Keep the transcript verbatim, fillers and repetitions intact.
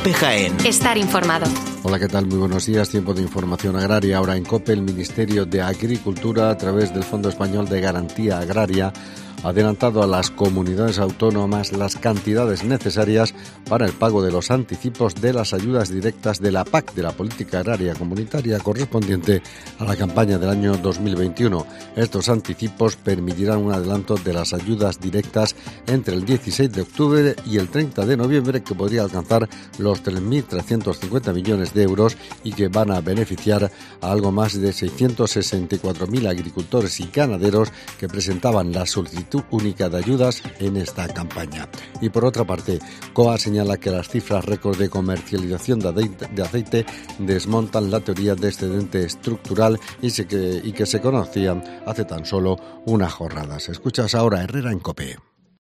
COPE Jaén. Estar informado. Hola, ¿qué tal? Muy buenos días. Tiempo de información agraria. Ahora en COPE, el Ministerio de Agricultura, a través del Fondo Español de Garantía Agraria, ha adelantado a las comunidades autónomas las cantidades necesarias para el pago de los anticipos de las ayudas directas de la P A C, de la Política Agraria Comunitaria, correspondiente a la campaña del año dos mil veintiuno. Estos anticipos permitirán un adelanto de las ayudas directas entre el dieciséis de octubre y el treinta de noviembre, que podría alcanzar los tres mil trescientos cincuenta millones de euros y que van a beneficiar a algo más de seiscientos sesenta y cuatro mil agricultores y ganaderos que presentaban la solicitud única de ayudas en esta campaña. Y por otra parte, C O A señala que las cifras récord de comercialización de aceite desmontan la teoría de excedente estructural y, se que, y que se conocían hace tan solo unas jornadas. Escuchas ahora a Herrera en COPE.